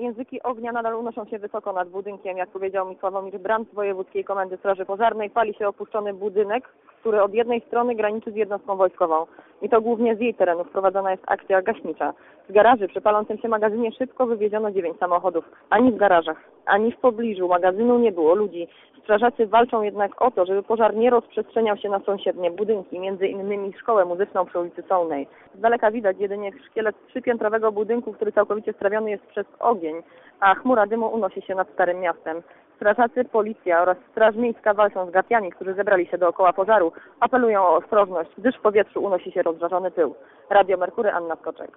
Języki ognia nadal unoszą się wysoko nad budynkiem. Jak powiedział mi Sławomir Brandt z Wojewódzkiej Komendy Straży Pożarnej, pali się opuszczony budynek, który od jednej strony graniczy z jednostką wojskową. I to głównie z jej terenów prowadzona jest akcja gaśnicza. Z garaży przy palącym się magazynie szybko wywieziono 9 samochodów. Ani w garażach, ani w pobliżu magazynu nie było ludzi. Strażacy walczą jednak o to, żeby pożar nie rozprzestrzeniał się na sąsiednie budynki, między innymi szkołę muzyczną przy ulicy Solnej. Z daleka widać jedynie szkielet 3-piętrowego budynku, który całkowicie strawiony jest przez ogień, a chmura dymu unosi się nad Starym Miastem. Strażacy, policja oraz Straż Miejska walczą z gapiami, którzy zebrali się dookoła pożaru, apelują o ostrożność, gdyż w powietrzu unosi się rozżarzony pył. Radio Merkury, Anna Skoczek.